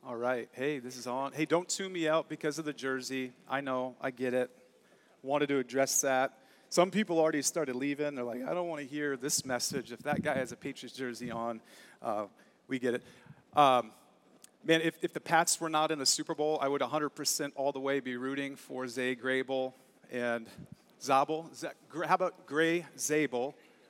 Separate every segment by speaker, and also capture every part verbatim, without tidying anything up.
Speaker 1: All right. Hey, this is on. Hey, don't tune me out because of the jersey. I know. I get it. Wanted to address that. Some people already started leaving. They're like, I don't want to hear this message. If that guy has a Patriots jersey on, uh, we get it. Um, man, if, if the Pats were not in the Super Bowl, I would one hundred percent all the way be rooting for Zay Grable and Zabel. Z- how about Gray Zabel?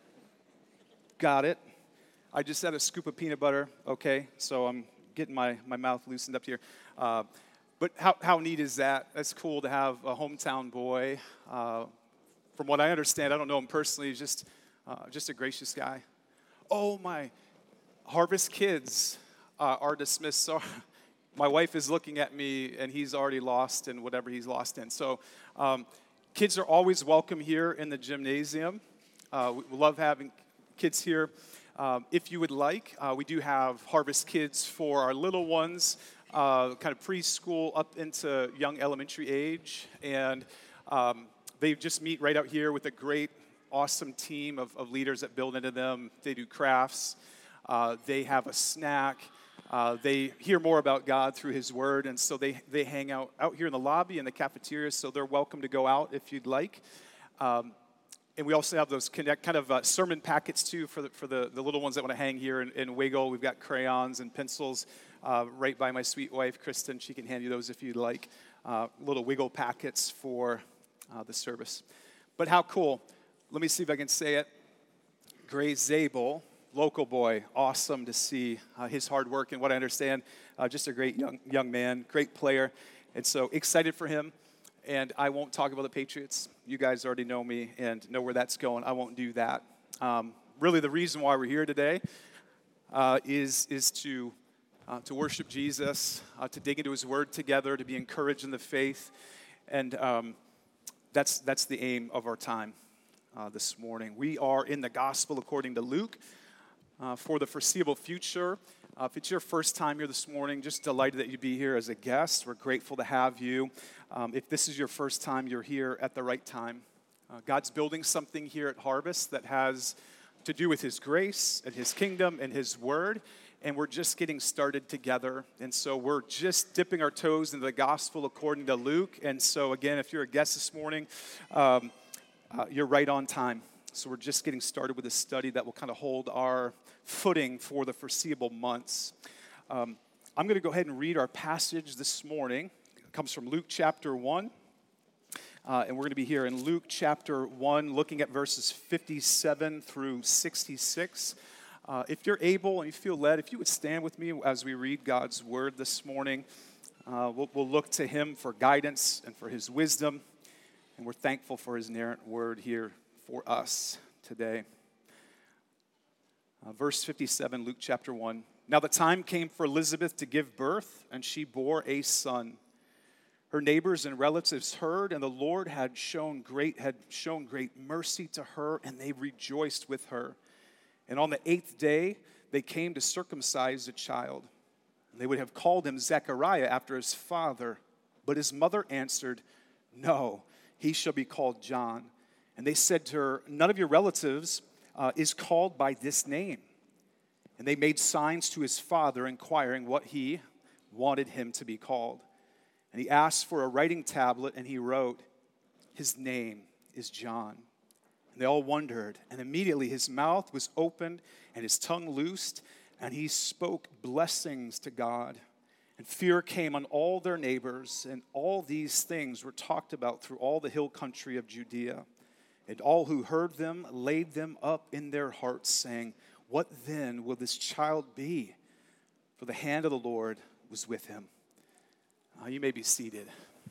Speaker 1: Got it. I just had a scoop of peanut butter. Okay, so I'm getting my, my mouth loosened up here. Uh, but how, how neat is that? That's cool to have a hometown boy. Uh, from what I understand, I don't know him personally, he's just, uh, just a gracious guy. Oh, my Harvest kids uh, are dismissed. So my wife is looking at me, and he's already lost in whatever he's lost in. So um, kids are always welcome here in the gymnasium. Uh, we love having kids here. Um, if you would like, uh, we do have Harvest Kids for our little ones, uh, kind of preschool up into young elementary age. And um, they just meet right out here with a great, awesome team of, of leaders that build into them. They do crafts. Uh, they have a snack. Uh, they hear more about God through His Word. And so they, they hang out out here in the lobby and the cafeteria, so they're welcome to go out if you'd like. Um, And we also have those connect, kind of uh, sermon packets, too, for the, for the, the little ones that want to hang here and, and wiggle. We've got crayons and pencils uh, right by my sweet wife, Kristen. She can hand you those if you'd like. Uh, little wiggle packets for uh, the service. But how cool. Let me see if I can say it. Gray Zabel, local boy. Awesome to see uh, his hard work and what I understand. Uh, just a great young, young man, great player. And so excited for him. And I won't talk about the Patriots. You guys already know me and know where that's going. I won't do that. Um, really, the reason why we're here today uh, is, is to, uh, to worship Jesus, uh, to dig into His Word together, to be encouraged in the faith. And um, that's, that's the aim of our time uh, this morning. We are in the Gospel according to Luke uh, for the foreseeable future. Uh, if it's your first time here this morning, just delighted that you'd be here as a guest. We're grateful to have you. Um, if this is your first time, you're here at the right time. Uh, God's building something here at Harvest that has to do with His grace and His kingdom and His Word, and we're just getting started together. And so we're just dipping our toes into the Gospel according to Luke. And so again, if you're a guest this morning, um, uh, you're right on time. So we're just getting started with a study that will kind of hold our footing for the foreseeable months. Um, I'm going to go ahead and read our passage this morning. It comes from Luke chapter one. Uh, and we're going to be here in Luke chapter one, looking at verses fifty-seven through sixty-six. Uh, if you're able and you feel led, if you would stand with me as we read God's word this morning, uh, we'll, we'll look to Him for guidance and for His wisdom. And we're thankful for His inerrant word here for us today. Uh, verse fifty-seven, Luke chapter one. Now the time came for Elizabeth to give birth, and she bore a son. Her neighbors and relatives heard, and the Lord had shown great had shown great mercy to her, and they rejoiced with her. And on the eighth day they came to circumcise the child. And they would have called him Zechariah after his father, but his mother answered, "No, he shall be called John." And they said to her, "None of your relatives uh, is called by this name." And they made signs to his father, inquiring what he wanted him to be called. And he asked for a writing tablet, and he wrote, "His name is John." And they all wondered. And immediately his mouth was opened, and his tongue loosed, and he spoke blessings to God. And fear came on all their neighbors, and all these things were talked about through all the hill country of Judea. And all who heard them laid them up in their hearts, saying, "What then will this child be?" For the hand of the Lord was with him. Uh, you may be seated.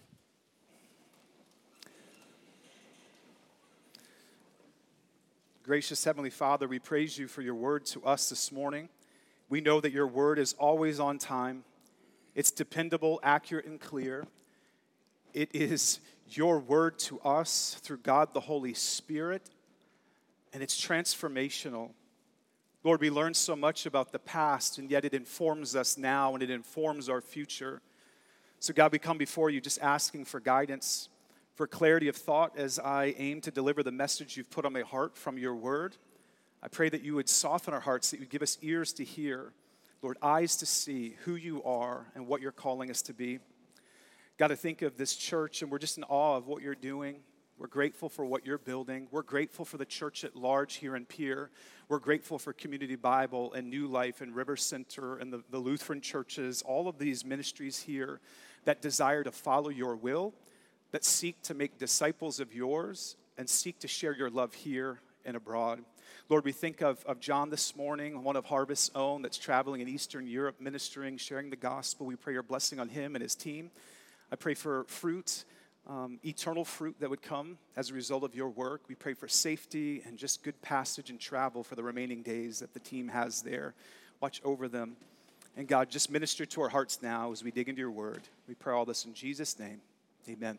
Speaker 1: Gracious Heavenly Father, we praise You for Your word to us this morning. We know that Your word is always on time. It's dependable, accurate, and clear. It is Your word to us through God the Holy Spirit, and it's transformational. Lord, we learn so much about the past, and yet it informs us now, and it informs our future. So God, we come before You just asking for guidance, for clarity of thought as I aim to deliver the message You've put on my heart from Your word. I pray that You would soften our hearts, that You'd give us ears to hear, Lord, eyes to see who you are and what you're calling us to be. Got to think of this church, and we're just in awe of what you're doing. We're grateful for what you're building. We're grateful for the church at large here in Pierre. We're grateful for Community Bible and New Life and River Center and the, the Lutheran churches, all of these ministries here that desire to follow your will, that seek to make disciples of yours and seek to share your love here and abroad. Lord, we think of, of John this morning, one of Harvest's own that's traveling in Eastern Europe, ministering, sharing the gospel. We pray your blessing on him and his team. I pray for fruit. Um, eternal fruit that would come as a result of your work. We pray for safety and just good passage and travel for the remaining days that the team has there. Watch over them. And God, just minister to our hearts now as we dig into your word. We pray all this in Jesus' name. Amen.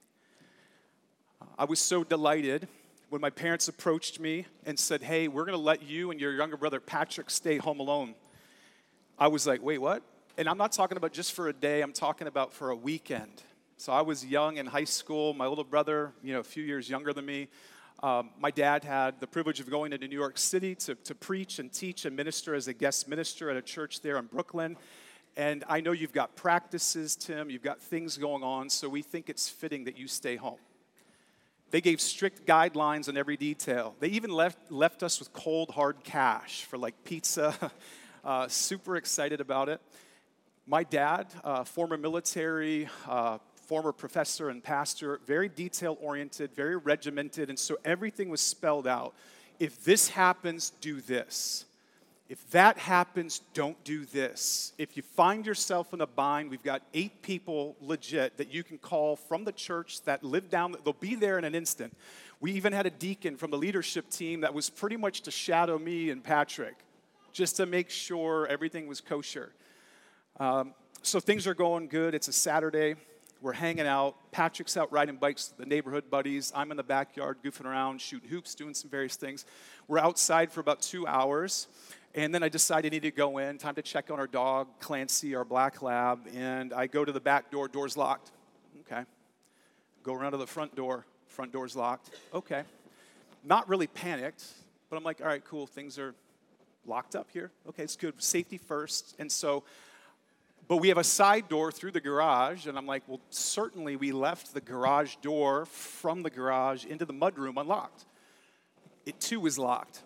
Speaker 1: Uh, I was so delighted when my parents approached me and said, hey, we're going to let you and your younger brother Patrick stay home alone. I was like, wait, what? And I'm not talking about just for a day. I'm talking about for a weekend. So I was young in high school. My older brother, you know, a few years younger than me. Um, my dad had the privilege of going into New York City to, to preach and teach and minister as a guest minister at a church there in Brooklyn. And I know you've got practices, Tim. You've got things going on. So we think it's fitting that you stay home. They gave strict guidelines on every detail. They even left, left us with cold, hard cash for like pizza. uh, super excited about it. My dad, uh, former military, uh, former professor and pastor, very detail-oriented, very regimented, and so everything was spelled out. If this happens, do this. If that happens, don't do this. If you find yourself in a bind, we've got eight people legit that you can call from the church that live down, they'll be there in an instant. We even had a deacon from the leadership team that was pretty much to shadow me and Patrick, just to make sure everything was kosher. Um, so things are going good. It's a Saturday. We're hanging out. Patrick's out riding bikes with the neighborhood buddies. I'm in the backyard goofing around, shooting hoops, doing some various things. We're outside for about two hours. And then I decided I need to go in. Time to check on our dog, Clancy, our black lab. And I go to the back door. Door's locked. Okay. Go around to the front door. Front door's locked. Okay. Not really panicked, but I'm like, all right, cool. Things are locked up here. Okay, it's good. Safety first. And so... But we have a side door through the garage, and I'm like, well, certainly we left the garage door from the garage into the mudroom unlocked. It, too, was locked.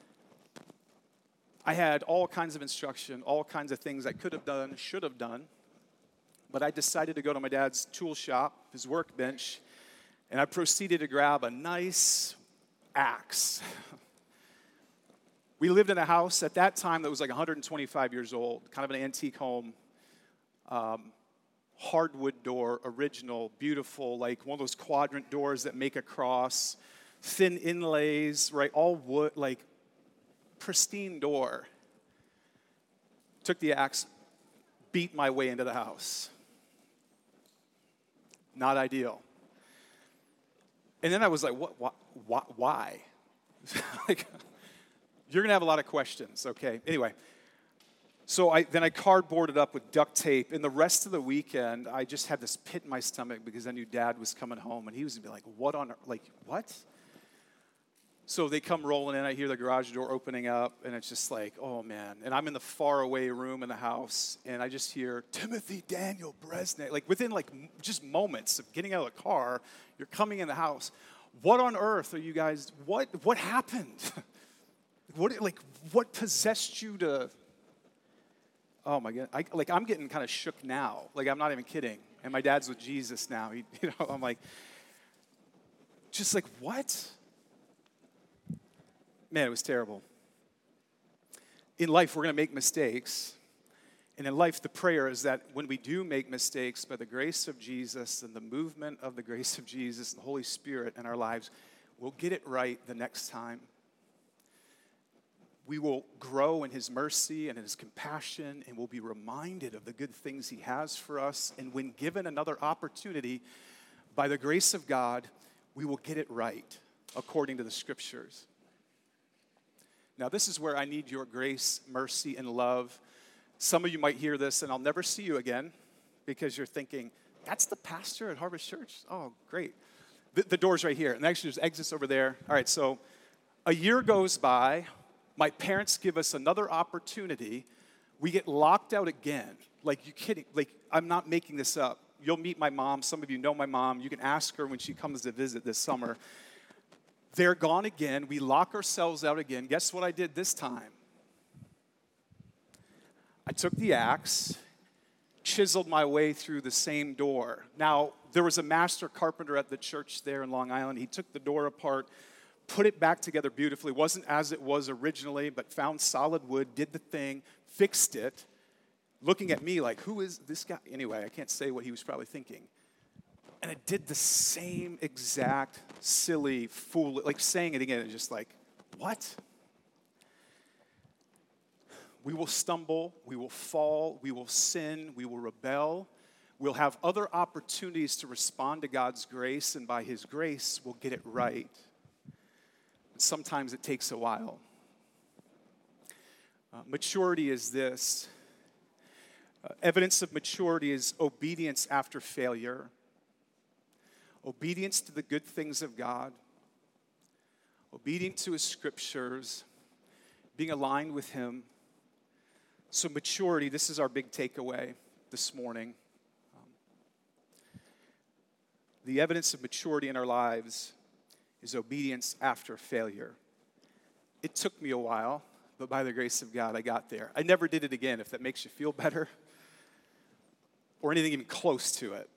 Speaker 1: I had all kinds of instruction, all kinds of things I could have done, should have done, but I decided to go to my dad's tool shop, his workbench, and I proceeded to grab a nice axe. We lived in a house at that time that was like one hundred twenty-five years old, kind of an antique home. Um, hardwood door, original, beautiful, like one of those quadrant doors that make a cross, thin inlays, right, all wood, like pristine door. Took the axe, beat my way into the house. Not ideal. And then I was like, what, what, what why? Like, you're going to have a lot of questions, okay? Anyway. So I, then I cardboarded up with duct tape, and the rest of the weekend, I just had this pit in my stomach because I knew Dad was coming home, and he was going to be like, what on earth? Like, what? So they come rolling in, I hear the garage door opening up, and it's just like, oh, man. And I'm in the faraway room in the house, and I just hear, Timothy Daniel Bresnik. Like, within, like, just moments of getting out of the car, you're coming in the house. What on earth are you guys, what, what happened? what, like, what possessed you to... Oh my God! I, like I'm getting kind of shook now. Like I'm not even kidding. And my dad's with Jesus now. He, you know, I'm like, just like what? Man, it was terrible. In life, we're going to make mistakes, and in life, the prayer is that when we do make mistakes, by the grace of Jesus and the movement of the grace of Jesus and the Holy Spirit in our lives, we'll get it right the next time. We will grow in his mercy and in his compassion, and we'll be reminded of the good things he has for us. And when given another opportunity, by the grace of God, we will get it right according to the scriptures. Now, this is where I need your grace, mercy, and love. Some of you might hear this, and I'll never see you again because you're thinking, that's the pastor at Harvest Church? Oh, great. The, the door's right here, and actually there's exits over there. All right, so a year goes by. My parents give us another opportunity we get locked out again. Like, you kidding? Like, I'm not making this up. You'll meet my mom. Some of you know my mom. You can ask her when she comes to visit this summer. They're gone again. We lock ourselves out again. Guess what I did this time? I took the axe, chiseled my way through the same door. Now, there was a master carpenter at the church there in Long Island. He took the door apart, put it back together beautifully. It wasn't as it was originally, but found solid wood, did the thing, fixed it, looking at me like, who is this guy? Anyway, I can't say what he was probably thinking. And it did the same exact silly, fool, like saying it again, it's just like, what? We will stumble, we will fall, we will sin, we will rebel. We'll have other opportunities to respond to God's grace, and by His grace, we'll get it right. And sometimes it takes a while. Uh, maturity is this. Uh, evidence of maturity is obedience after failure. Obedience to the good things of God. Obedient to His scriptures. Being aligned with Him. So maturity, this is our big takeaway this morning. Um, the evidence of maturity in our lives is obedience after failure. It took me a while, but by the grace of God, I got there. I never did it again, if that makes you feel better, or anything even close to it.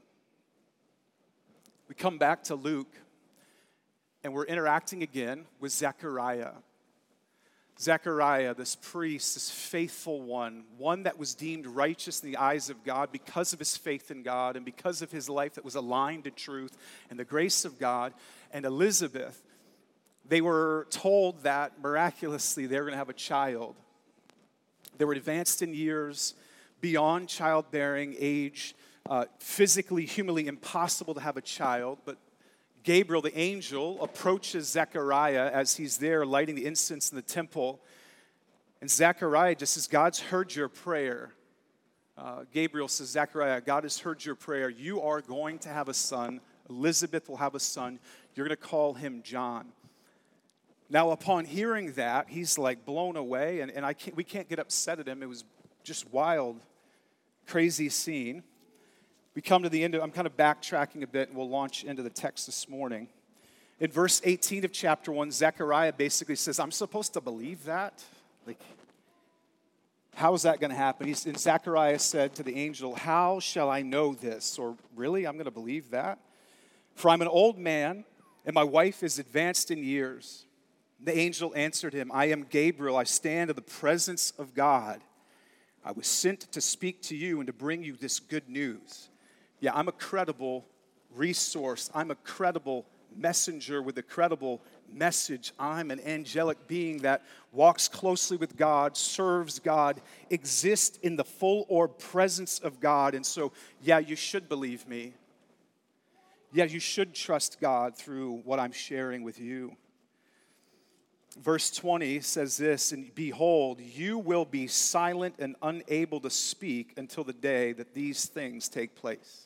Speaker 1: We come back to Luke, and we're interacting again with Zechariah. Zechariah, this priest, this faithful one, one that was deemed righteous in the eyes of God because of his faith in God and because of his life that was aligned to truth and the grace of God. And Elizabeth, they were told that miraculously they were going to have a child. They were advanced in years, beyond childbearing age, uh, physically, humanly impossible to have a child, but Gabriel, the angel, approaches Zechariah as he's there lighting the incense in the temple. And Zechariah just says, God's heard your prayer. Uh, Gabriel says, Zechariah, God has heard your prayer. You are going to have a son. Elizabeth will have a son. You're going to call him John. Now, upon hearing that, he's like blown away. And, and I can't, we can't get upset at him. It was just wild, crazy scene. We come to the end of, I'm kind of backtracking a bit, and we'll launch into the text this morning. In verse eighteen of chapter one, Zechariah basically says, I'm supposed to believe that? Like, how is that going to happen? He's, and Zechariah said to the angel, how shall I know this? Or really, I'm going to believe that? For I'm an old man, and my wife is advanced in years. The angel answered him, I am Gabriel. I stand in the presence of God. I was sent to speak to you and to bring you this good news. Yeah, I'm a credible resource. I'm a credible messenger with a credible message. I'm an angelic being that walks closely with God, serves God, exists in the full orb presence of God. And so, yeah, you should believe me. Yeah, you should trust God through what I'm sharing with you. Verse twenty says this, and behold, you will be silent and unable to speak until the day that these things take place.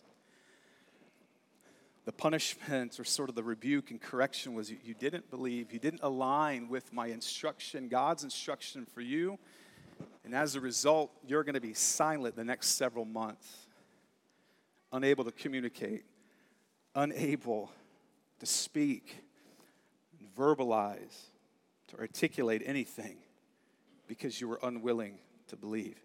Speaker 1: The punishment, or sort of the rebuke and correction, was you, you didn't believe, you didn't align with my instruction, God's instruction for you, and as a result, you're going to be silent the next several months, unable to communicate, unable to speak, and verbalize, to articulate anything, because you were unwilling to believe.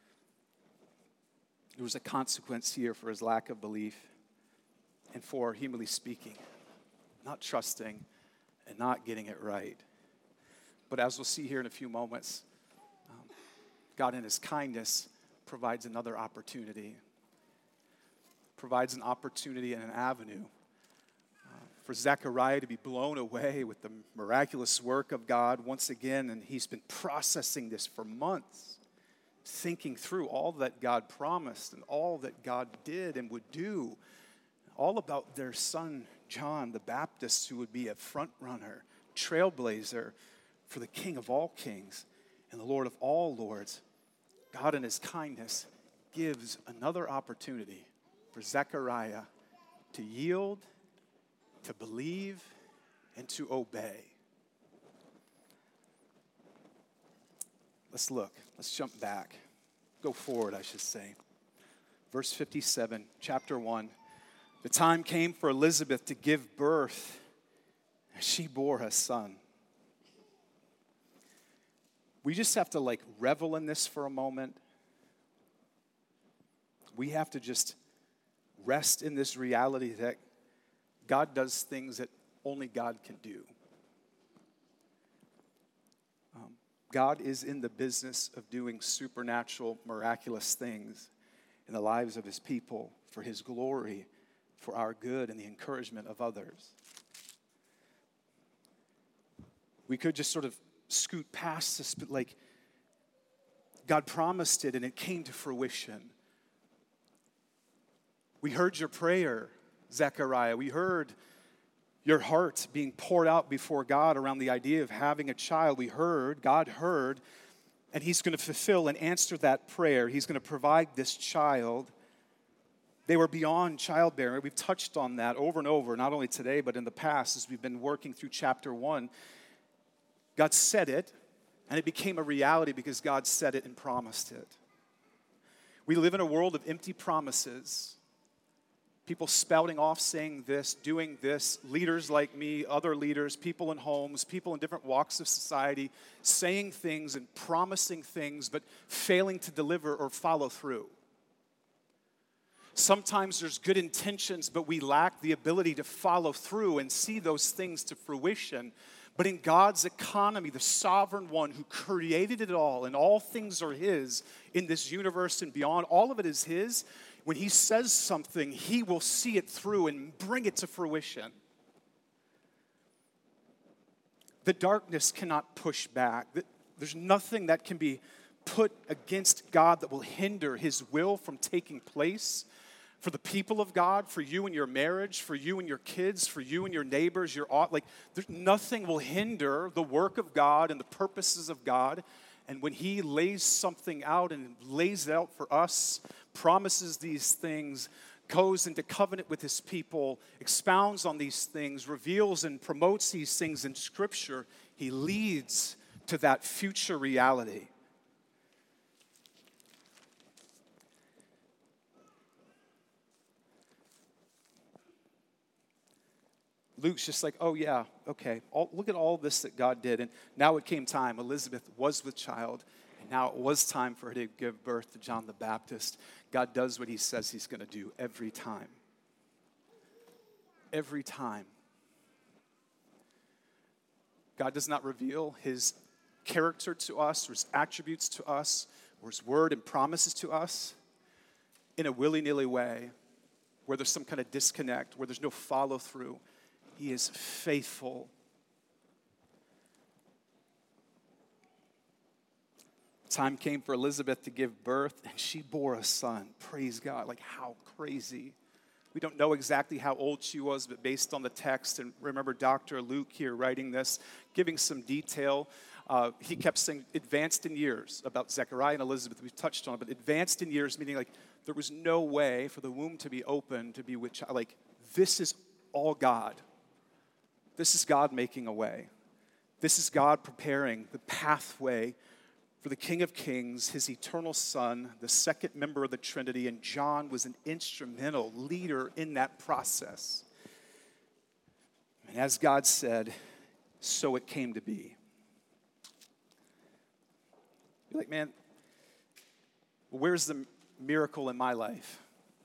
Speaker 1: There was a consequence here for his lack of belief. And for, humanly speaking, not trusting and not getting it right. But as we'll see here in a few moments, um, God in His kindness provides another opportunity. Provides an opportunity and an avenue uh, for Zechariah to be blown away with the miraculous work of God once again. And he's been processing this for months, thinking through all that God promised and all that God did and would do. All about their son, John the Baptist, who would be a front runner, trailblazer for the King of all kings and the Lord of all lords. God in His kindness gives another opportunity for Zechariah to yield, to believe, and to obey. Let's look. Let's jump back. go forward, I should say. Verse fifty-seven, chapter one. The time came for Elizabeth to give birth, and she bore a son. We just have to like revel in this for a moment. We have to just rest in this reality that God does things that only God can do. Um, God is in the business of doing supernatural, miraculous things in the lives of his people for his glory, for our good, and the encouragement of others. We could just sort of scoot past this, but like God promised it and it came to fruition. We heard your prayer, Zechariah. We heard your heart being poured out before God around the idea of having a child. We heard, God heard, and he's going to fulfill and answer that prayer. He's going to provide this child. They were beyond childbearing. We've touched on that over and over, not only today, but in the past as we've been working through chapter one. God said it, and it became a reality because God said it and promised it. We live in a world of empty promises. People spouting off saying this, doing this, leaders like me, other leaders, people in homes, people in different walks of society, saying things and promising things, but failing to deliver or follow through. Sometimes there's good intentions, but we lack the ability to follow through and see those things to fruition. But in God's economy, the sovereign one who created it all, and all things are his in this universe and beyond, all of it is his. When he says something, he will see it through and bring it to fruition. The darkness cannot push back. There's nothing that can be put against God that will hinder his will from taking place. For the people of God, for you and your marriage, for you and your kids, for you and your neighbors, your like, there's nothing will hinder the work of God and the purposes of God. And when he lays something out and lays it out for us, promises these things, goes into covenant with his people, expounds on these things, reveals and promotes these things in Scripture, he leads to that future reality. Luke's just like, oh yeah, okay. All, look at all this that God did. And now it came time. Elizabeth was with child. And now it was time for her to give birth to John the Baptist. God does what he says he's going to do every time. Every time. God does not reveal his character to us or his attributes to us or his word and promises to us in a willy-nilly way where there's some kind of disconnect, where there's no follow-through. He is faithful. Time came for Elizabeth to give birth, and she bore a son. Praise God. Like, how crazy. We don't know exactly how old she was, but based on the text, and remember Doctor Luke here writing this, giving some detail, uh, he kept saying advanced in years about Zechariah and Elizabeth. We've touched on it, but advanced in years, meaning like there was no way for the womb to be open, to be with child. Like, this is all God. This is God making a way. This is God preparing the pathway for the King of Kings, his eternal Son, the second member of the Trinity, and John was an instrumental leader in that process. And as God said, so it came to be. You're like, man, where's the miracle in my life?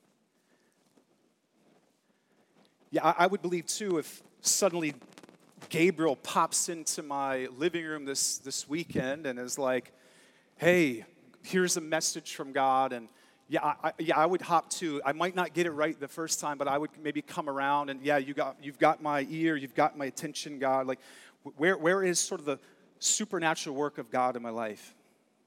Speaker 1: Yeah, I, I would believe too if suddenly Gabriel pops into my living room this, this weekend and is like, hey, here's a message from God. And yeah, I, yeah, I would hop to. I might not get it right the first time, but I would maybe come around and yeah, you got, you've got my ear, you've got my attention, God. Like, where, where is sort of the supernatural work of God in my life?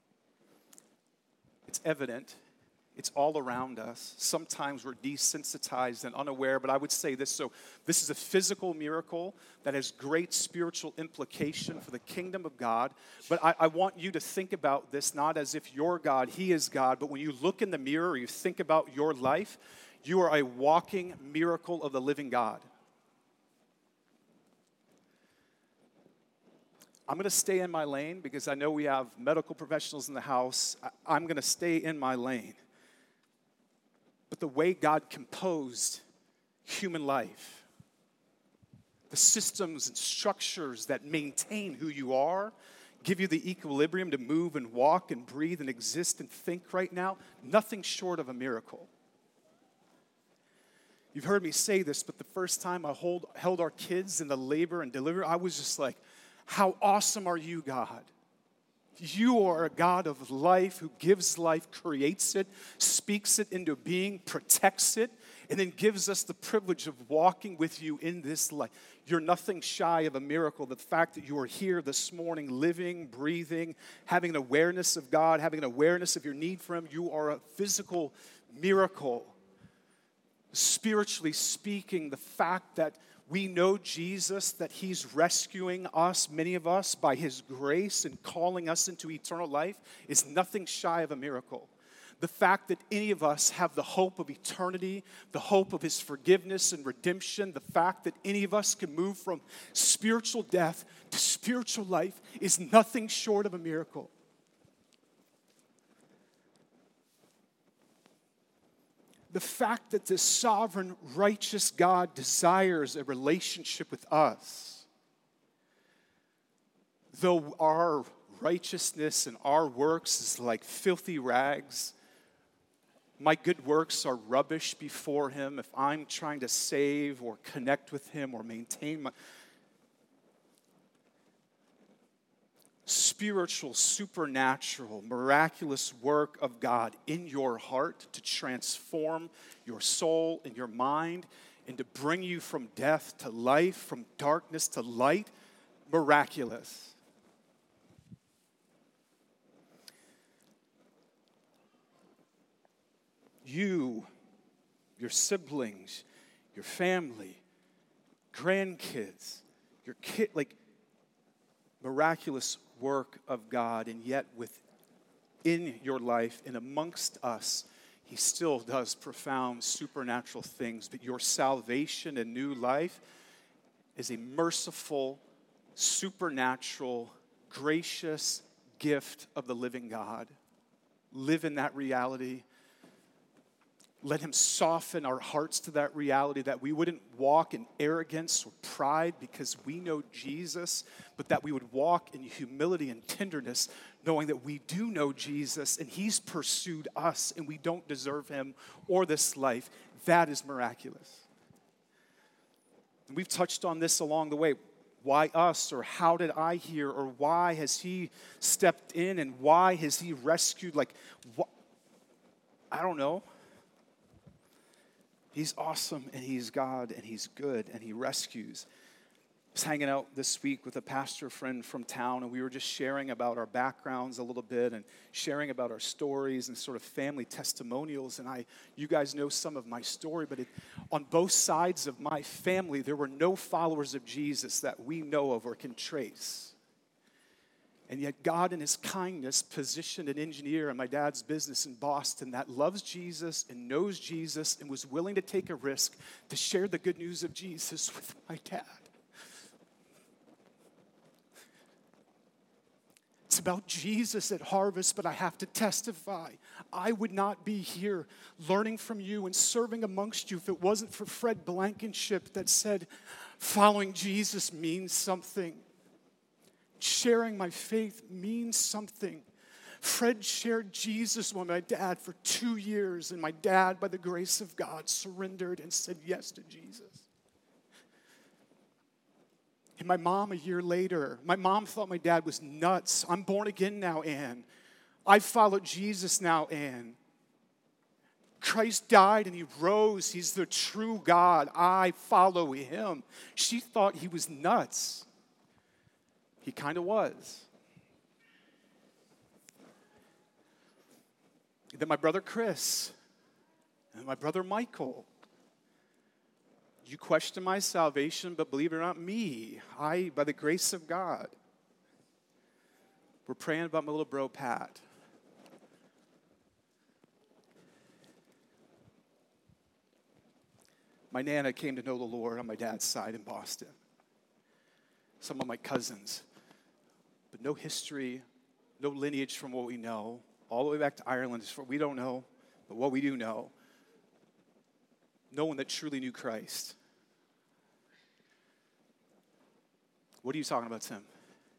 Speaker 1: It's evident. It's all around us. Sometimes we're desensitized and unaware, but I would say this. So this is a physical miracle that has great spiritual implication for the kingdom of God. But I, I want you to think about this not as if you're God, he is God, but when you look in the mirror or you think about your life, you are a walking miracle of the living God. I'm going to stay in my lane because I know we have medical professionals in the house. I, I'm going to stay in my lane. But the way God composed human life, the systems and structures that maintain who you are, give you the equilibrium to move and walk and breathe and exist and think right now, nothing short of a miracle. You've heard me say this, but the first time I hold, held our kids in the labor and delivery, I was just like, how awesome are you, God? You are a God of life who gives life, creates it, speaks it into being, protects it, and then gives us the privilege of walking with you in this life. You're nothing shy of a miracle. The fact that you are here this morning, living, breathing, having an awareness of God, having an awareness of your need for Him, you are a physical miracle. Spiritually speaking, the fact that we know Jesus, that He's rescuing us, many of us, by His grace and calling us into eternal life is nothing shy of a miracle. The fact that any of us have the hope of eternity, the hope of His forgiveness and redemption, the fact that any of us can move from spiritual death to spiritual life is nothing short of a miracle. The fact that this sovereign, righteous God desires a relationship with us, though our righteousness and our works is like filthy rags, my good works are rubbish before Him. If I'm trying to save or connect with Him or maintain my spiritual, supernatural, miraculous work of God in your heart to transform your soul and your mind and to bring you from death to life, from darkness to light, miraculous. You, your siblings, your family, grandkids, your kid, like miraculous work of God, and yet within your life and amongst us, He still does profound supernatural things. But your salvation and new life is a merciful, supernatural, gracious gift of the living God. Live in that reality. Let Him soften our hearts to that reality, that we wouldn't walk in arrogance or pride because we know Jesus, but that we would walk in humility and tenderness, knowing that we do know Jesus and He's pursued us and we don't deserve Him or this life. That is miraculous. And we've touched on this along the way. Why us, or how did I hear, or why has He stepped in, and why has He rescued? Like, wh- I don't know. He's awesome, and He's God, and He's good, and He rescues. I was hanging out this week with a pastor friend from town, and we were just sharing about our backgrounds a little bit and sharing about our stories and sort of family testimonials. And I, you guys know some of my story, but it, on both sides of my family, there were no followers of Jesus that we know of or can trace. And yet God in His kindness positioned an engineer in my dad's business in Boston that loves Jesus and knows Jesus and was willing to take a risk to share the good news of Jesus with my dad. It's about Jesus at Harvest, but I have to testify. I would not be here learning from you and serving amongst you if it wasn't for Fred Blankenship that said, following Jesus means something. Sharing my faith means something. Fred shared Jesus with my dad for two years, and my dad, by the grace of God, surrendered and said yes to Jesus. And my mom, a year later, my mom thought my dad was nuts. I'm born again now, Ann. I follow Jesus now, Ann. Christ died and He rose. He's the true God. I follow Him. She thought he was nuts. He kind of was. Then my brother Chris and my brother Michael. You question my salvation, but believe it or not, me, I, by the grace of God, we're praying about my little bro Pat. My Nana came to know the Lord on my dad's side in Boston. Some of my cousins but no history, no lineage from what we know. All the way back to Ireland is what we don't know, but what we do know. No one that truly knew Christ. What are you talking about, Tim?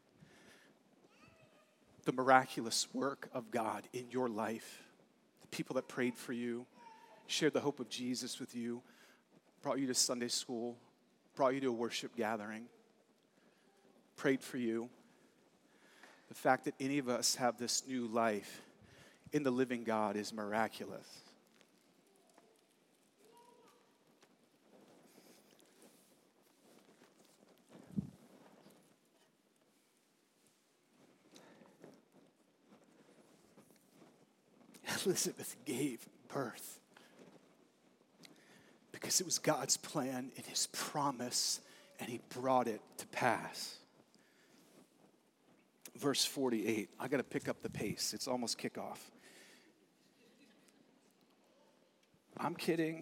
Speaker 1: The miraculous work of God in your life. The people that prayed for you, shared the hope of Jesus with you, brought you to Sunday school, brought you to a worship gathering, prayed for you. The fact that any of us have this new life in the living God is miraculous. Elizabeth gave birth because it was God's plan and his promise, and he brought it to pass. Verse forty-eight. I got to pick up the pace. It's almost kickoff. I'm kidding.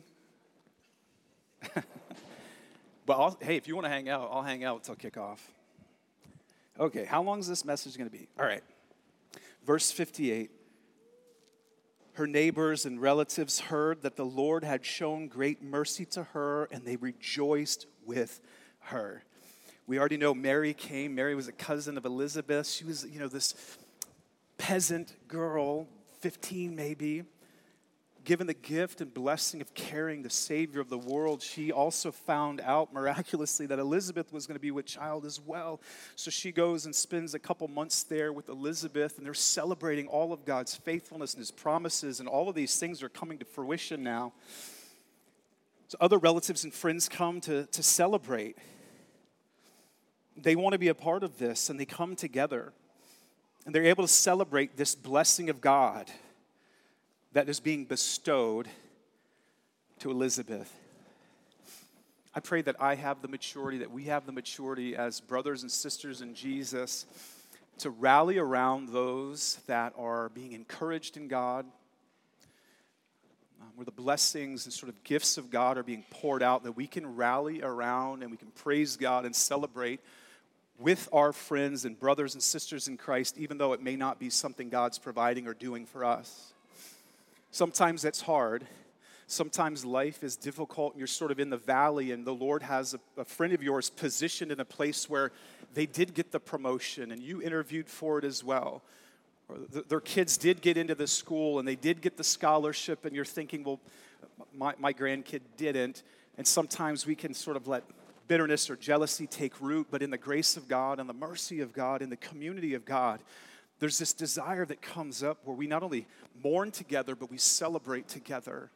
Speaker 1: But I'll, hey, if you want to hang out, I'll hang out until kickoff. Okay, how long is this message going to be? All right. Verse fifty-eight. Her neighbors and relatives heard that the Lord had shown great mercy to her, and they rejoiced with her. We already know Mary came. Mary was a cousin of Elizabeth. She was, you know, this peasant girl, fifteen maybe, given the gift and blessing of carrying the Savior of the world. She also found out miraculously that Elizabeth was going to be with child as well. So she goes and spends a couple months there with Elizabeth, and they're celebrating all of God's faithfulness and his promises, and all of these things are coming to fruition now. So other relatives and friends come to, to celebrate. They want to be a part of this, and they come together, and they're able to celebrate this blessing of God that is being bestowed to Elizabeth. I pray that I have the maturity, that we have the maturity as brothers and sisters in Jesus to rally around those that are being encouraged in God, um, where the blessings and sort of gifts of God are being poured out, that we can rally around and we can praise God and celebrate with our friends and brothers and sisters in Christ, even though it may not be something God's providing or doing for us. Sometimes that's hard. Sometimes life is difficult and you're sort of in the valley, and the Lord has a, a friend of yours positioned in a place where they did get the promotion and you interviewed for it as well. Or th- their kids did get into the school and they did get the scholarship, and you're thinking, well, my, my grandkid didn't. And sometimes we can sort of let bitterness or jealousy take root, but in the grace of God and the mercy of God, in the community of God, there's this desire that comes up where we not only mourn together, but we celebrate together.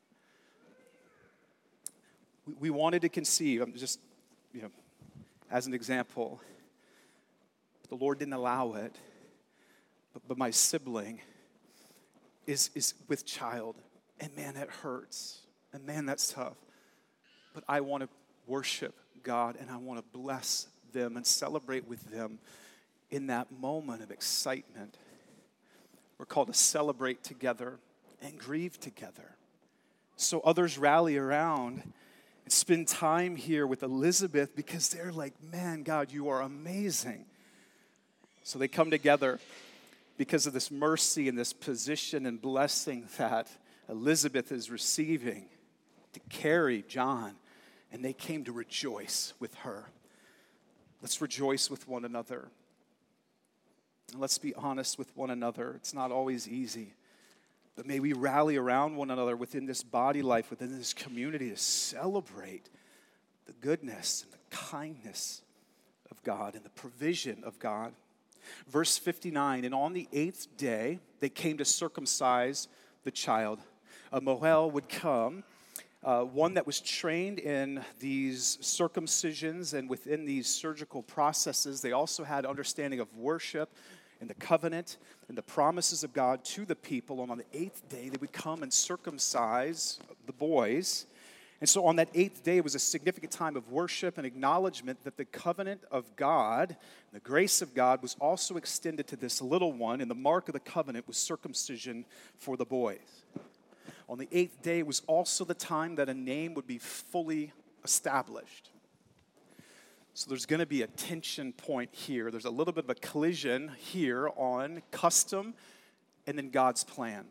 Speaker 1: We, we wanted to conceive, I'm just, you know, as an example, the Lord didn't allow it, but, but my sibling is, is with child, and man, that hurts, and man, that's tough. But I want to worship God, and I want to bless them and celebrate with them in that moment of excitement. We're called to celebrate together and grieve together. So others rally around and spend time here with Elizabeth because they're like, man, God, you are amazing. So they come together because of this mercy and this position and blessing that Elizabeth is receiving to carry John, and they came to rejoice with her. Let's rejoice with one another. And let's be honest with one another. It's not always easy. But may we rally around one another within this body life, within this community, to celebrate the goodness and the kindness of God and the provision of God. Verse fifty-nine, and on the eighth day, they came to circumcise the child. A mohel would come, uh, one that was trained in these circumcisions and within these surgical processes. They also had understanding of worship and the covenant and the promises of God to the people. And on the eighth day, they would come and circumcise the boys. And so on that eighth day, it was a significant time of worship and acknowledgement that the covenant of God, the grace of God, was also extended to this little one, and the mark of the covenant was circumcision for the boys. On the eighth day was also the time that a name would be fully established. So there's going to be a tension point here. There's a little bit of a collision here on custom and then God's plan.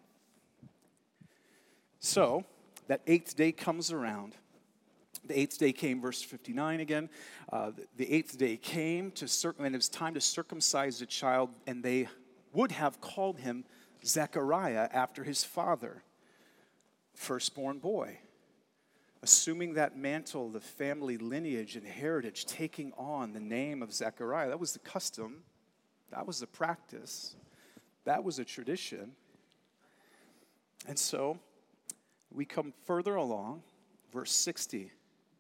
Speaker 1: So that eighth day comes around. The eighth day came, verse fifty-nine again. Uh, the eighth day came to circum, and it was time to circumcise the child, and they would have called him Zechariah after his father, firstborn boy. Assuming that mantle, the family lineage and heritage, taking on the name of Zechariah. That was the custom. That was the practice. That was a tradition. And so we come further along, verse sixty.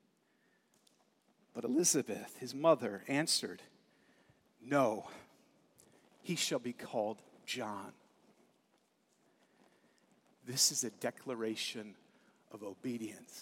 Speaker 1: But Elizabeth, his mother, answered, "No, he shall be called John." This is a declaration of obedience.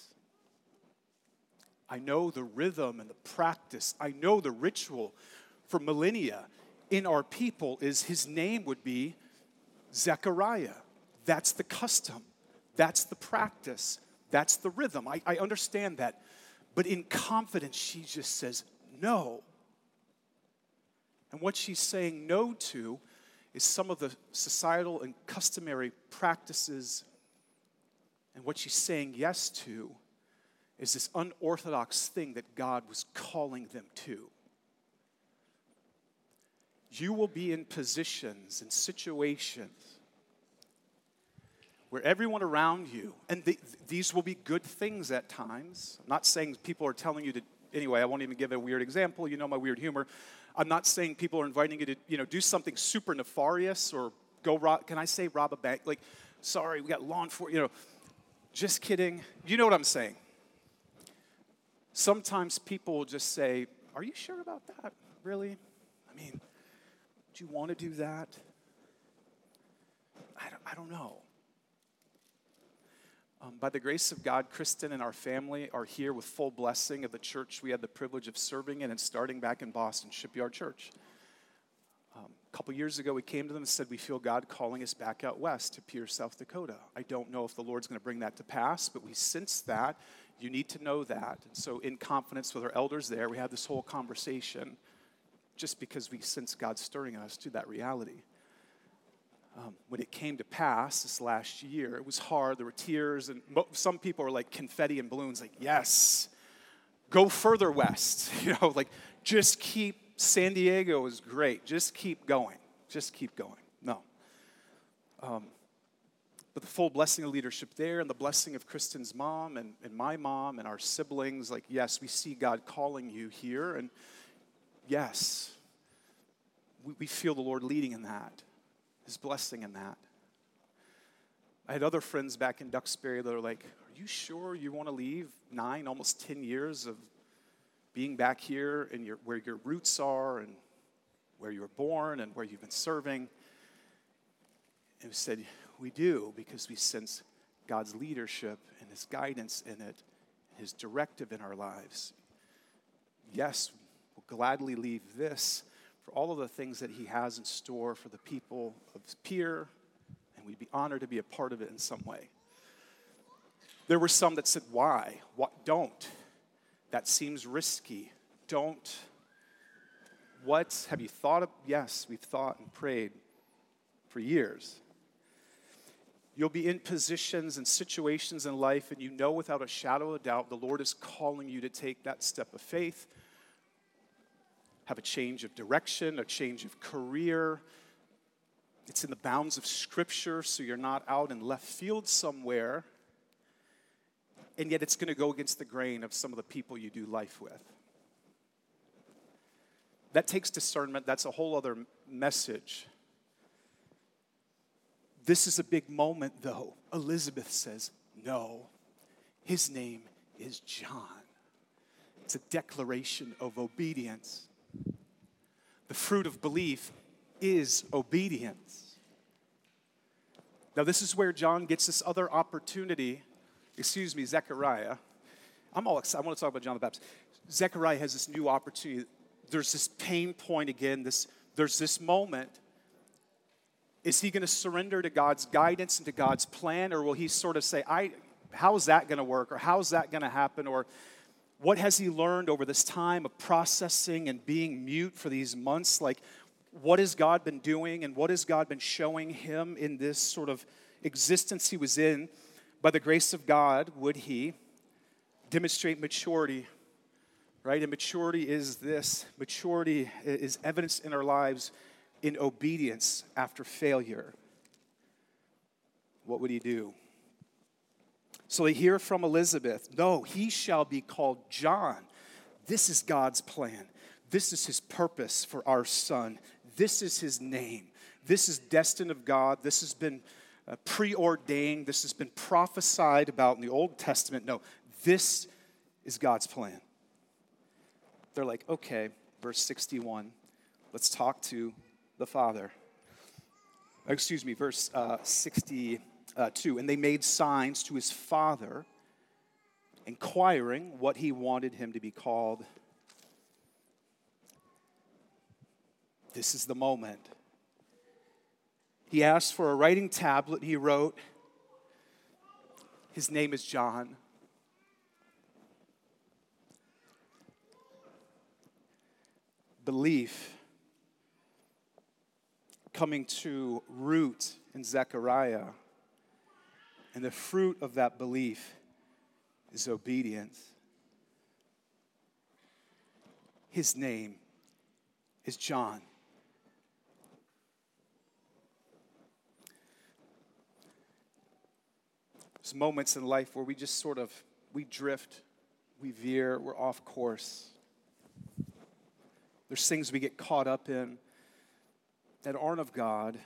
Speaker 1: I know the rhythm and the practice. I know the ritual for millennia in our people is his name would be Zechariah. That's the custom. That's the practice. That's the rhythm. I, I understand that. But in confidence, she just says no. And what she's saying no to is some of the societal and customary practices. And what she's saying yes to is this unorthodox thing that God was calling them to. You will be in positions and situations where everyone around you, and the, these will be good things at times. I'm not saying people are telling you to, anyway, I won't even give a weird example. You know my weird humor. I'm not saying people are inviting you to, you know, do something super nefarious or go rob, can I say rob a bank? Like, sorry, we got law enforcement, you know. Just kidding. You know what I'm saying. Sometimes people will just say, are you sure about that? Really? I mean, do you want to do that? I don't, I don't know. Um, by the grace of God, Kristen and our family are here with full blessing of the church we had the privilege of serving in and starting back in Boston, Shipyard Church. Um, a couple years ago, we came to them and said, we feel God calling us back out west to Pierce, South Dakota. I don't know if the Lord's going to bring that to pass, but we sense that. You need to know that. And so in confidence with our elders there, we had this whole conversation just because we sense God stirring us to that reality. Um, when it came to pass this last year, it was hard. There were tears, and mo- some people were like confetti and balloons, like, yes, go further west. You know, like, just keep, San Diego is great. Just keep going. Just keep going. No. Um, but the full blessing of leadership there and the blessing of Kristen's mom and, and my mom and our siblings, like, yes, we see God calling you here. And yes, we, we feel the Lord leading in that, his blessing in that. I had other friends back in Duxbury that are like, are you sure you want to leave nine, almost ten years of being back here and your, where your roots are and where you were born and where you've been serving? And we said, we do, because we sense God's leadership and his guidance in it, his directive in our lives. Yes, we'll gladly leave this for all of the things that he has in store for the people of Pierre, and we'd be honored to be a part of it in some way. There were some that said, why? What? Don't. That seems risky. Don't. What? Have you thought of? Yes, we've thought and prayed for years. You'll be in positions and situations in life, and you know without a shadow of a doubt the Lord is calling you to take that step of faith, have a change of direction, a change of career. It's in the bounds of Scripture, so you're not out in left field somewhere, and yet it's going to go against the grain of some of the people you do life with. That takes discernment. That's a whole other message. This is a big moment, though. Elizabeth says, no, his name is John. It's a declaration of obedience. The fruit of belief is obedience. Now, this is where John gets this other opportunity. Excuse me, Zechariah. I'm all excited. I want to talk about John the Baptist. Zechariah has this new opportunity. There's this pain point again. This, there's this moment. Is he going to surrender to God's guidance and to God's plan, or will he sort of say, "I, how's that going to work, or how's that going to happen?" Or What has he learned over this time of processing and being mute for these months? Like, what has God been doing and what has God been showing him in this sort of existence he was in? By the grace of God, would he demonstrate maturity, right? And maturity is this. Maturity is evidence in our lives in obedience after failure. What would he do? So they hear from Elizabeth, no, he shall be called John. This is God's plan. This is his purpose for our son. This is his name. This is destined of God. This has been uh, preordained. This has been prophesied about in the Old Testament. No, this is God's plan. They're like, okay, verse sixty-one, let's talk to the Father. Excuse me, verse uh, sixty-two. And they made signs to his father, inquiring what he wanted him to be called. This is the moment. He asked for a writing tablet. He wrote, his name is John. Belief coming to root in Zechariah. And the fruit of that belief is obedience. His name is John. There's moments in life where we just sort of, we drift, we veer, we're off course. There's things we get caught up in that aren't of God.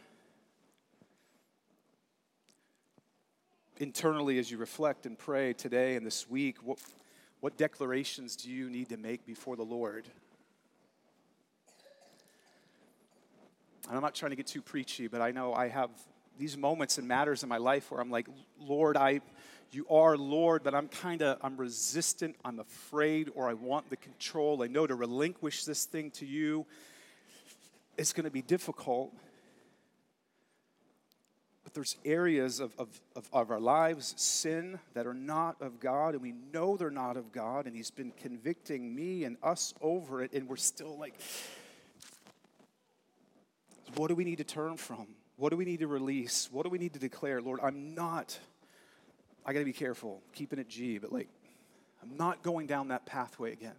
Speaker 1: Internally, as you reflect and pray today and this week, what, what declarations do you need to make before the Lord? And I'm not trying to get too preachy, but I know I have these moments and matters in my life where I'm like, Lord, I, you are Lord, but I'm kind of, I'm resistant, I'm afraid, or I want the control. I know to relinquish this thing to you, it's going to be difficult. But there's areas of, of, of, of our lives, sin, that are not of God, and we know they're not of God, and he's been convicting me and us over it, and we're still like, what do we need to turn from? What do we need to release? What do we need to declare? Lord, I'm not, I got to be careful, keeping it G, but like, I'm not going down that pathway again.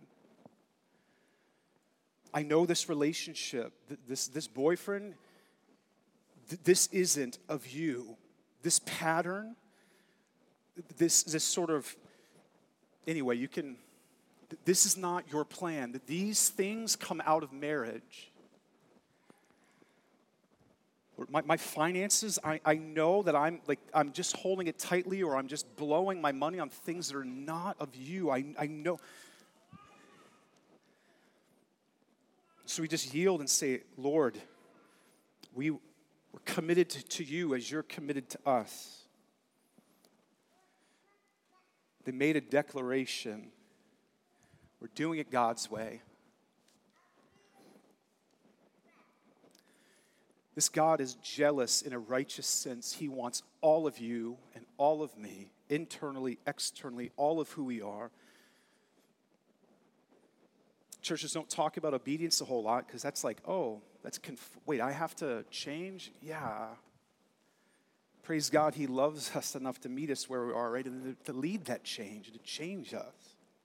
Speaker 1: I know this relationship, this, this boyfriend, th- this isn't of you. This pattern, this, this sort of, anyway, you can, this is not your plan. These things come out of marriage. My, my finances, I, I know that I'm like I'm just holding it tightly, or I'm just blowing my money on things that are not of you. I, I know. So we just yield and say, Lord, we, we're committed to, to you as you're committed to us. They made a declaration. We're doing it God's way. This God is jealous in a righteous sense. He wants all of you and all of me, internally, externally, all of who we are. Churches don't talk about obedience a whole lot because that's like, oh, that's, conf- wait, I have to change? Yeah. Praise God, he loves us enough to meet us where we are, right? And to lead that change, to change us.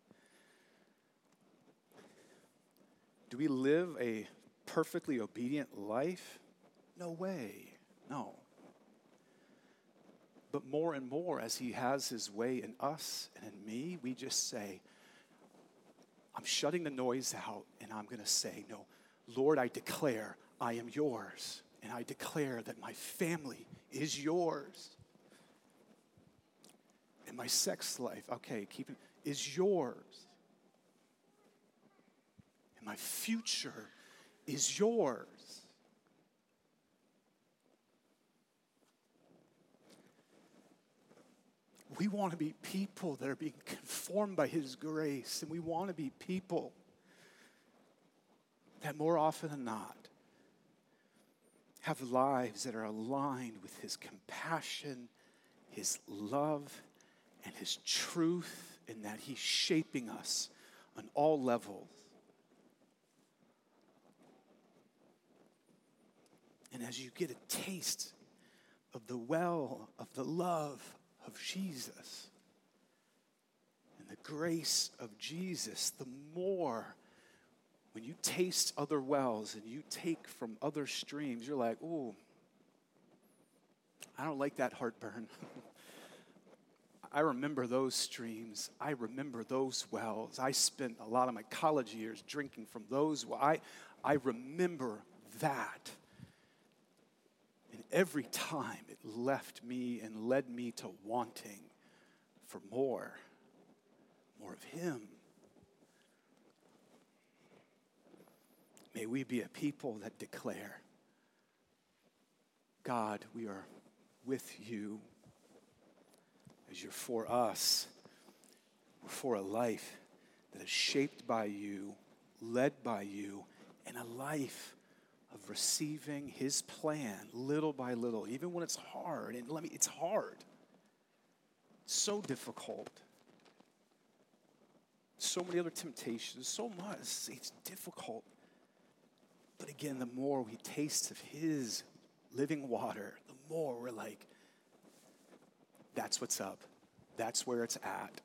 Speaker 1: Do we live a perfectly obedient life? No way, no. But more and more, as he has his way in us and in me, we just say, I'm shutting the noise out, and I'm going to say, no, Lord, I declare I am yours, and I declare that my family is yours. And my sex life, okay, keep it, is yours. And my future is yours. We want to be people that are being conformed by his grace, and we want to be people that more often than not have lives that are aligned with his compassion, his love, and his truth, and that he's shaping us on all levels. And as you get a taste of the well of the love of Jesus and the grace of Jesus, the more when you taste other wells and you take from other streams, you're like, ooh, I don't like that heartburn. I remember those streams. I remember those wells. I spent a lot of my college years drinking from those wells. I, I remember that. And every time it left me and led me to wanting for more, more of Him. May we be a people that declare, God, we are with you as you're for us. We're for a life that is shaped by you, led by you, and a life of receiving His plan little by little, even when it's hard. And let me, it's hard. It's so difficult. So many other temptations, so much. It's difficult. But again, the more we taste of His living water, the more we're like, that's what's up. That's where it's at.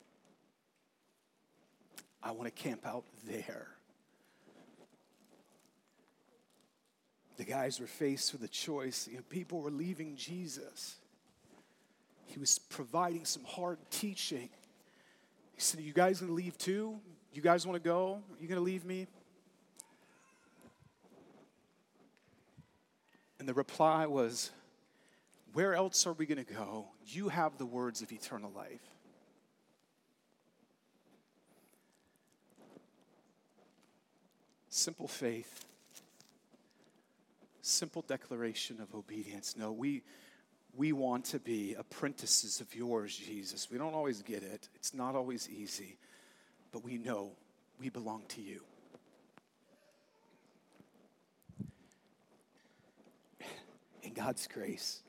Speaker 1: I want to camp out there. The guys were faced with a choice. You know, people were leaving Jesus. He was providing some hard teaching. He said, are you guys going to leave too? You guys want to go? Are you going to leave me? And the reply was, where else are we going to go? You have the words of eternal life. Simple faith. Simple declaration of obedience. No, we, we want to be apprentices of yours, Jesus. We don't always get it. It's not always easy. But we know we belong to you. In God's grace,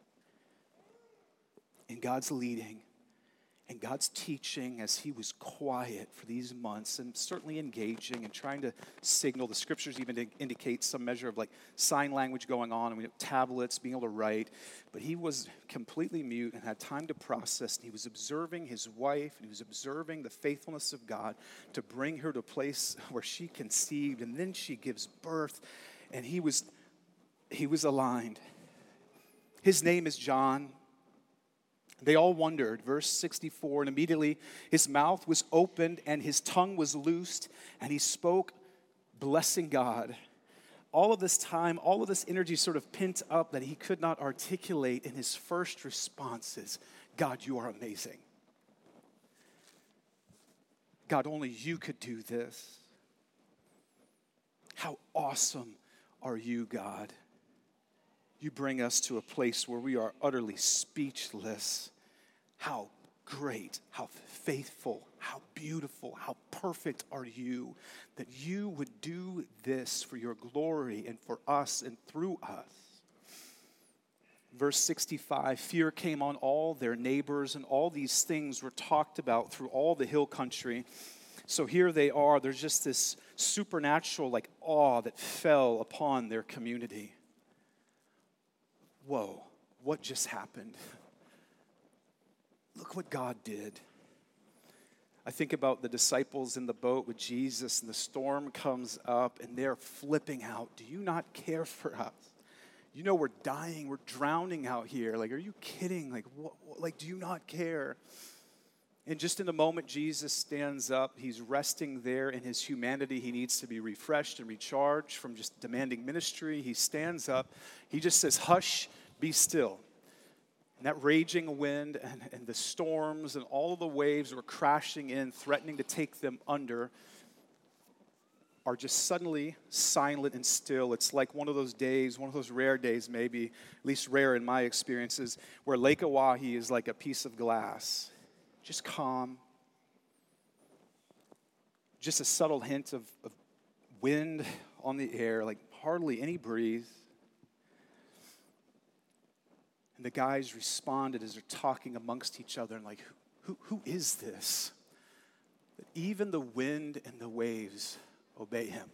Speaker 1: in God's leading, and God's teaching as He was quiet for these months and certainly engaging and trying to signal. The scriptures even indicate some measure of like sign language going on, and we have tablets, being able to write. But he was completely mute and had time to process. And he was observing his wife, and he was observing the faithfulness of God to bring her to a place where she conceived, and then she gives birth. And he was, he was aligned. His name is John. They all wondered, verse sixty-four, and immediately his mouth was opened and his tongue was loosed, and he spoke, blessing God. All of this time, all of this energy sort of pent up that he could not articulate, in his first response is, God, you are amazing. God, only you could do this. How awesome are you, God? You bring us to a place where we are utterly speechless. How great, how faithful, how beautiful, how perfect are you that you would do this for your glory and for us and through us. Verse sixty-five, fear came on all their neighbors, and all these things were talked about through all the hill country. So here they are. There's just this supernatural like awe that fell upon their community. Whoa, what just happened? Look what God did. I think about the disciples in the boat with Jesus, and the storm comes up, and they're flipping out. Do you not care for us? You know we're dying, we're drowning out here. Like, are you kidding? Like, what, like, do you not care? And just in a moment, Jesus stands up. He's resting there in his humanity. He needs to be refreshed and recharged from just demanding ministry. He stands up. He just says, hush, be still. And that raging wind and, and the storms and all of the waves that were crashing in, threatening to take them under, are just suddenly silent and still. It's like one of those days, one of those rare days maybe, at least rare in my experiences, where Lake Oahe is like a piece of glass. Just calm. Just a subtle hint of, of wind on the air, like hardly any breeze. And the guys responded as they're talking amongst each other and like, who, who is this? that even the wind and the waves obey him.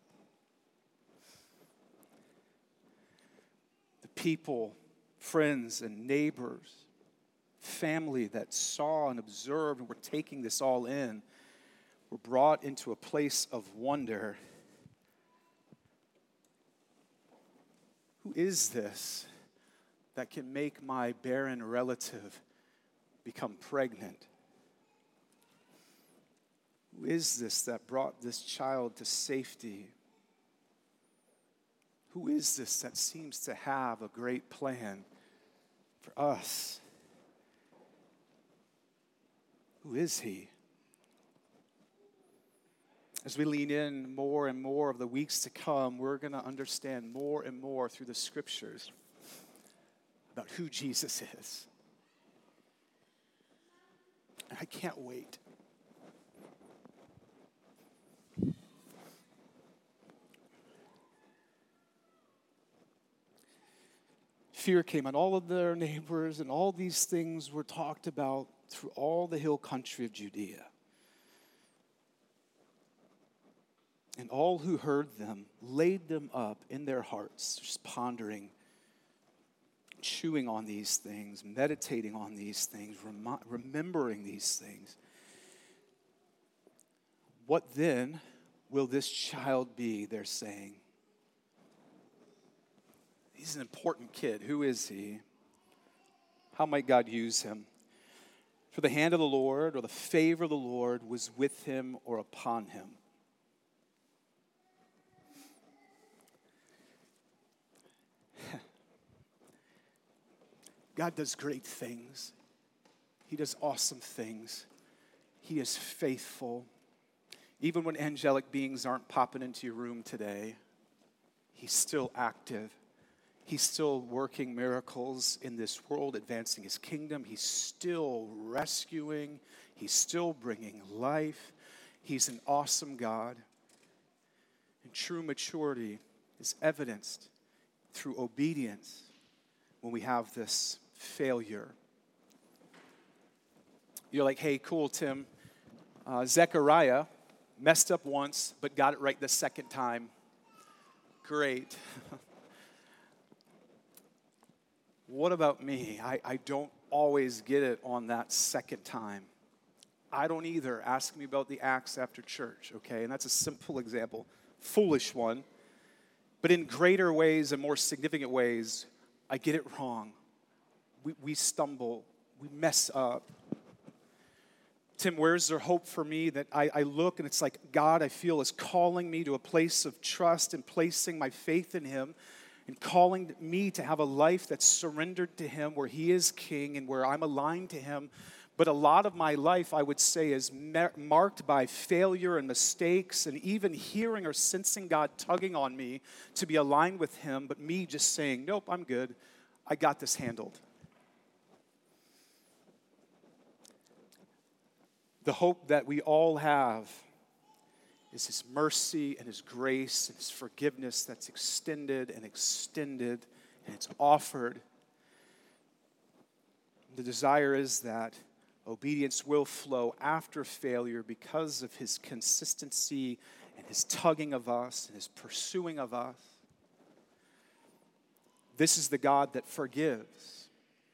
Speaker 1: The people, friends and neighbors, family that saw and observed and were taking this all in were brought into a place of wonder. Who is this that can make my barren relative become pregnant? Who is this that brought this child to safety? Who is this that seems to have a great plan for us? Who is he? As we lean in more and more of the weeks to come, we're going to understand more and more through the scriptures about who Jesus is. And I can't wait. Fear came on all of their neighbors, and all these things were talked about through all the hill country of Judea. And all who heard them laid them up in their hearts, just pondering, chewing on these things, meditating on these things, rem- remembering these things. What then will this child be, they're saying? He's an important kid. Who is he? How might God use him? For the hand of the Lord or the favor of the Lord was with him or upon him. God does great things. He does awesome things. He is faithful. Even when angelic beings aren't popping into your room today, he's still active. He's still working miracles in this world, advancing his kingdom. He's still rescuing. He's still bringing life. He's an awesome God. And true maturity is evidenced through obedience when we have this failure. You're like, hey, cool, Tim. Uh, Zechariah messed up once, but got it right the second time. Great. What about me? I, I don't always get it on that second time. I don't either. Ask me about the acts after church, okay? And that's a simple example. Foolish one. But in greater ways and more significant ways, I get it wrong. We, we stumble. We mess up. Tim, where's there hope for me that I, I look and it's like God, I feel, is calling me to a place of trust and placing my faith in him and calling me to have a life that's surrendered to him where he is king and where I'm aligned to him. But a lot of my life, I would say, is mar- marked by failure and mistakes and even hearing or sensing God tugging on me to be aligned with him, but me just saying, nope, I'm good. I got this handled. The hope that we all have is his mercy and his grace and his forgiveness that's extended and extended and it's offered. The desire is that obedience will flow after failure because of his consistency and his tugging of us and his pursuing of us. This is the God that forgives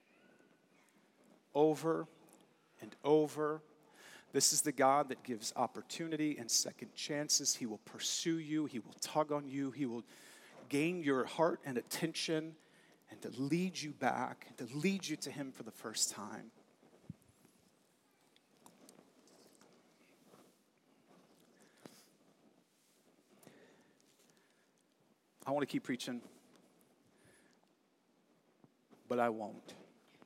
Speaker 1: over and over. This is the God that gives opportunity and second chances. He will pursue you. He will tug on you. He will gain your heart and attention and to lead you back, and to lead you to him for the first time. I want to keep preaching, but I won't.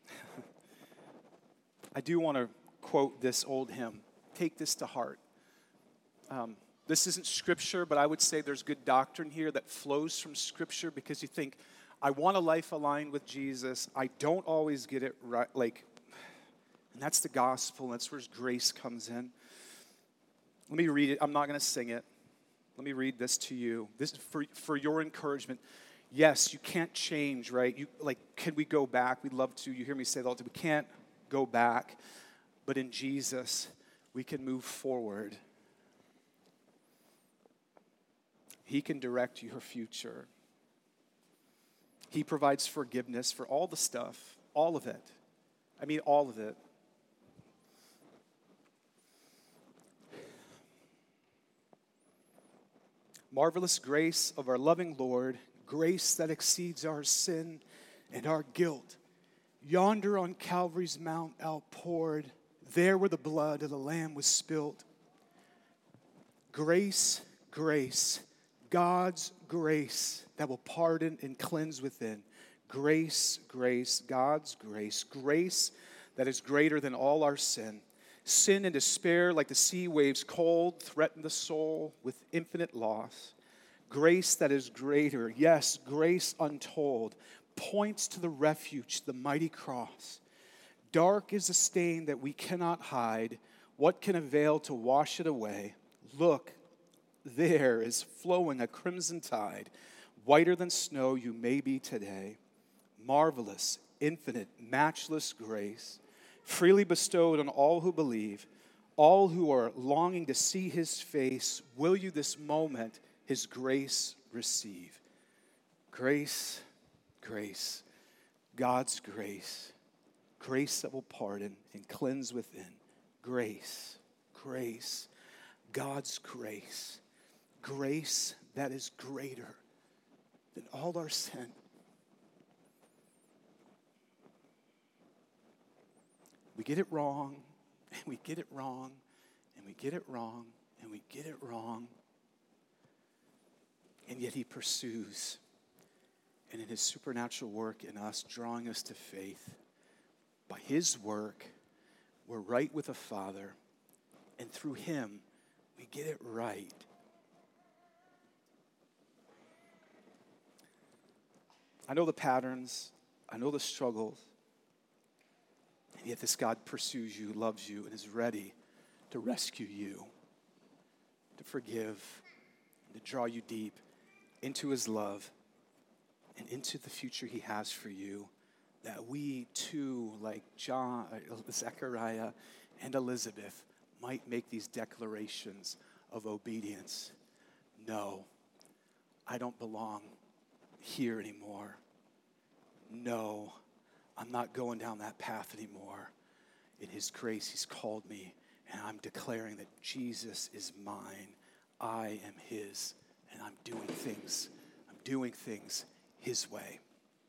Speaker 1: I do want to quote this old hymn. Take this to heart. Um, this isn't scripture, but I would say there's good doctrine here that flows from scripture because you think, I want a life aligned with Jesus. I don't always get it right. Like, and that's the gospel. And that's where his grace comes in. Let me read it. I'm not going to sing it. Let me read this to you. This is for, for your encouragement. Yes, you can't change, right? You like, can we go back? We'd love to. You hear me say that all the time. We can't go back. But in Jesus, we can move forward. He can direct your future. He provides forgiveness for all the stuff, all of it. I mean, all of it. Marvelous grace of our loving Lord, grace that exceeds our sin and our guilt. Yonder on Calvary's mount outpoured, there where the blood of the Lamb was spilled. Grace, grace, God's grace that will pardon and cleanse within. Grace, grace, God's grace. Grace that is greater than all our sin. Sin and despair, like the sea waves cold, threaten the soul with infinite loss. Grace that is greater, yes, grace untold, points to the refuge, the mighty cross. Dark is the stain that we cannot hide. What can avail to wash it away? Look, there is flowing a crimson tide. Whiter than snow you may be today. Marvelous, infinite, matchless grace, freely bestowed on all who believe, all who are longing to see his face. Will you this moment his grace receive? Grace, grace, God's grace, grace that will pardon and cleanse within. Grace, grace, God's grace, grace that is greater than all our sin. We get it wrong, and we get it wrong, and we get it wrong, and we get it wrong. And yet he pursues. And in his supernatural work in us, drawing us to faith, by his work, we're right with the Father. And through him, we get it right. I know the patterns. I know the struggles. And yet this God pursues you, loves you, and is ready to rescue you, to forgive, and to draw you deep into his love and into the future he has for you, that we too, like John, Zechariah, and Elizabeth, might make these declarations of obedience. No, I don't belong here anymore. No, I'm not going down that path anymore. In his grace, he's called me, and I'm declaring that Jesus is mine. I am his, and I'm doing things. I'm doing things his way.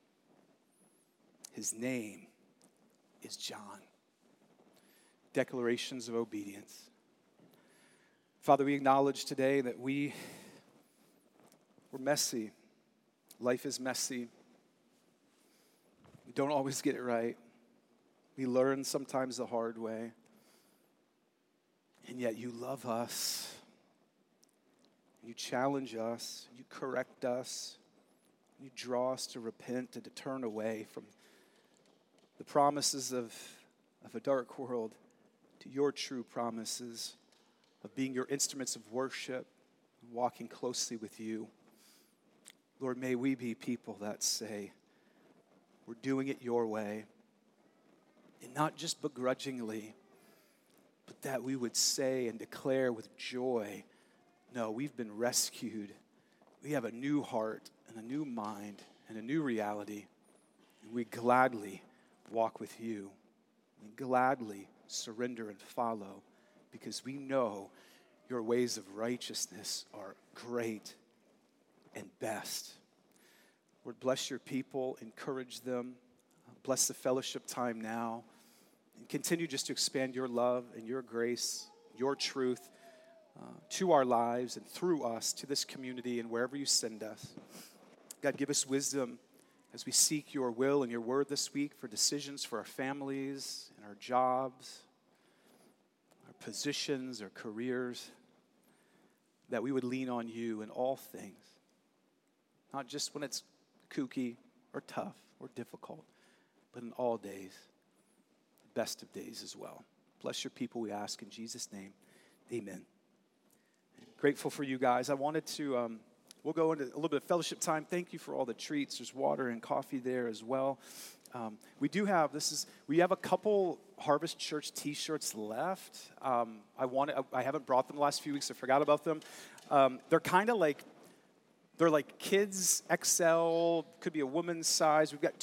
Speaker 1: His name is John. Declarations of obedience. Father, we acknowledge today that we, we're messy. Life is messy. We don't always get it right. We learn sometimes the hard way. And yet you love us. You challenge us. You correct us. You draw us to repent and to turn away from the promises of, of a dark world to your true promises of being your instruments of worship, walking closely with you. Lord, may we be people that say, we're doing it your way, and not just begrudgingly, but that we would say and declare with joy, no, we've been rescued. We have a new heart and a new mind and a new reality, and we gladly walk with you. We gladly surrender and follow because we know your ways of righteousness are great and best. Lord, bless your people, encourage them, bless the fellowship time now, and continue just to expand your love and your grace, your truth uh, to our lives and through us to this community and wherever you send us. God, give us wisdom as we seek your will and your word this week for decisions for our families and our jobs, our positions, our careers, that we would lean on you in all things, not just when it's kooky or tough or difficult, but in all days, best of days as well. Bless your people, we ask in Jesus' name. Amen. Grateful for you guys. I wanted to um, we'll go into a little bit of fellowship time. Thank you for all the treats. There's water and coffee there as well. Um, we do have, this is, we have a couple Harvest Church t-shirts left. Um, I wanted, I haven't brought them the last few weeks. I forgot about them. Um, they're kind of like, they're like kids X L, could be a woman's size. We've got